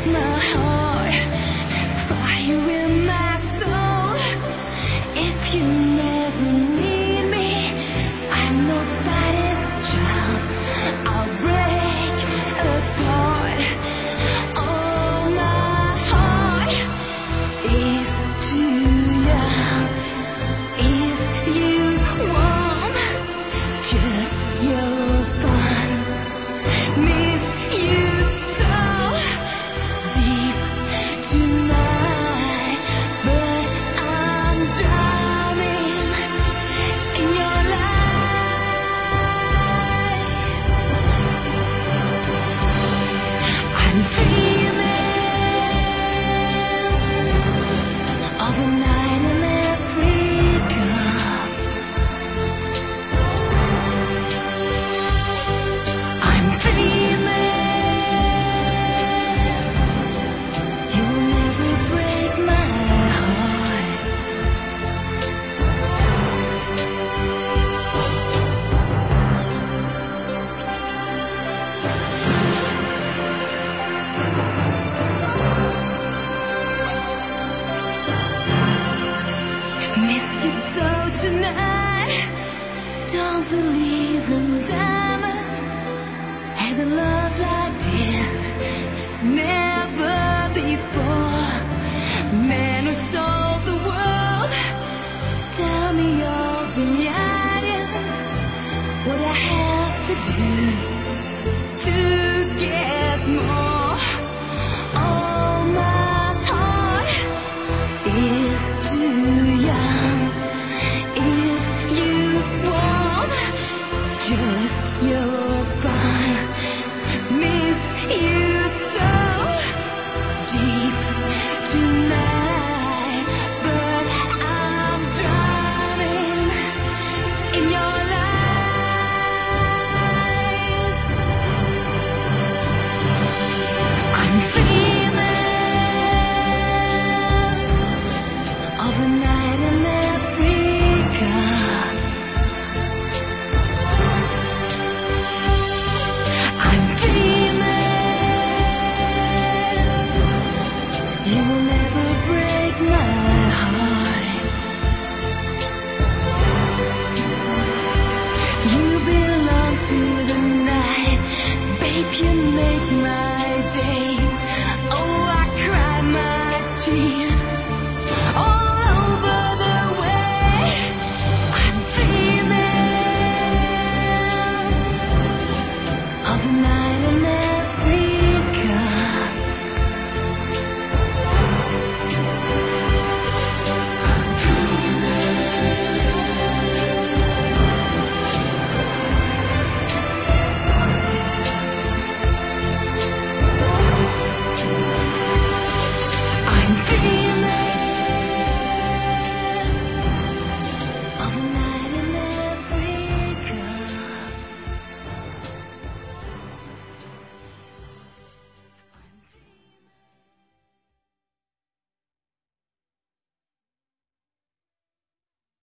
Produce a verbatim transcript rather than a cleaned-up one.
my heart, fire in my soul. If you never need me, I'm nobody's child. I'll break apart. All my heart is too young. If you want just your fun, miss you so deep tonight, but I'm drowning in your light. I'm dreaming of a night in Africa. I'm dreaming you'll never break my heart. Miss you so tonight. Don't believe in diamonds. Had a love like this never before. Man who sold the world, tell me all the items. What I have to do to